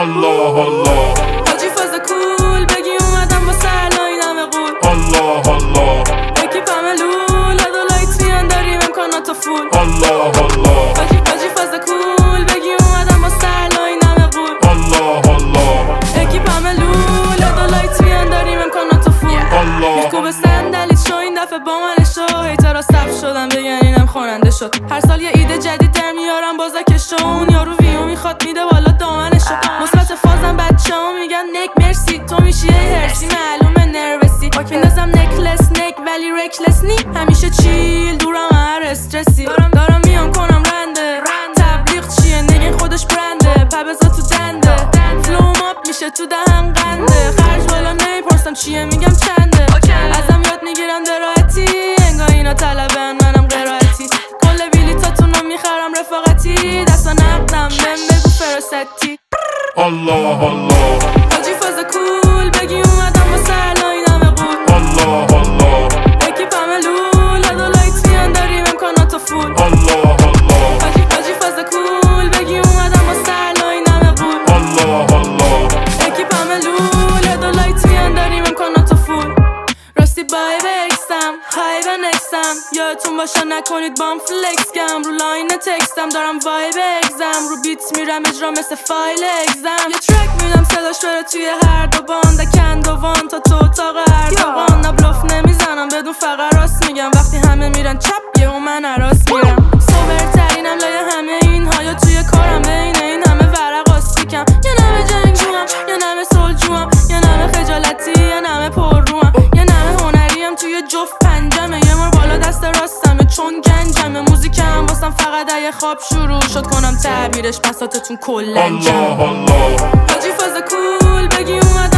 الله الله حاجی فاز کول بگی اومدم با سرلای نمه قول الله الله اکیپ همه لول لایت میان داریم امکانات فول الله الله حاجی فاز کول بگی اومدم با سرلای نمه قول الله الله اکیپ همه لول لایت میان داریم امکانات فول میخکو به صندلی شو این دفعه با من شو هیترا صف شدم بگن اینم خواننده شد هر سال یه ایده جدید در میارم بازکشو اون یارو ویو میخواد میده بالا دامنشو مثبت فازم بچه‌ها میگن نک مرسی تو میشی هرسی معلومه نروسی میندازم نکلس نک ولی رکلس نی همیشه چیل دورم هر استرسی دارم میام کنم رنده تبلیغ چیه نگین خودش برنده پبزا تو دنده فلوم اپ میشه تو دهن قنده خرج بالا نمیپرسم چیه میگم چنده ازم یاد میگیرم دراحتی انگار اینا طلبن منم قرائتی کل بیلیتاتونو میخرم رفاقتی دستا نقدم بهم بگو فراستی الله الله حاجی فاز کول بگی اومدم با سرلای نمه قول الله الله اکیپ همه لول لایت میان داریم امکانات فول الله الله حاجی فاز کول بگی اومدم با سرلای نمه قول الله الله اکیپ همه لول لایت میان داریم امکانات فول راستی بای بکسم های به نکسم یادتون باشه نکنید بام فلکس گم رو لاین تکستم دارم وای بگزم رو بیت میرم اجرا مثل فایل اگزم یه ترک میدم صداش بره توی هر دو باند کندوان تا تو اتاق هر دوان نه بلوف نمیزنم بدون فقط راست میگم وقتی همه میرن چپ یه من عراس میرم سوبرترینم لای همه اینها یا توی کارم بین این همه ورق آستیکم یه نمه جنگجوام یه نمه سلجوام یه نمه خجالتی یه نمه پرروام یه نمه هنریم توی جفت پنجمه یه مار بالا دست راستمه چون گنجمه موزیکم واسم فقط اگه خواب شروع شد کنم تعبیرش بساطتون کلن الله الله حاجی فاز کول بگی اومد